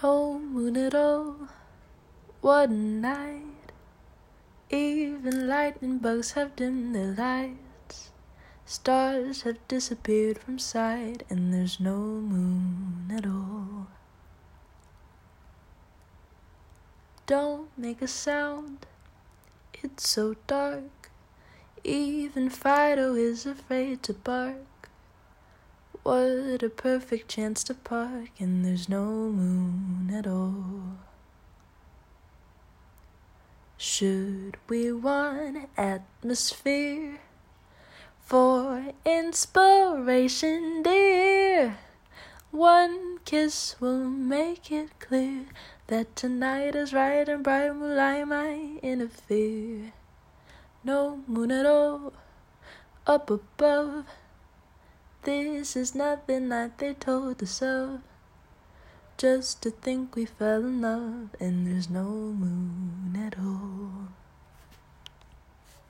No moon at all, what a night. Even lightning bugs have dimmed their lights. Stars have disappeared from sight, and there's no moon at all. Don't make a sound, it's so dark. Even Fido is afraid to bark. What a perfect chance to park, and there's no moon at all. Should we want atmosphere for inspiration, dear? One kiss will make it clear that tonight is right and bright moonlight might interfere. No moon at all up above. This is nothing like they told us of. Just to think we fell in love, and there's no moon at all.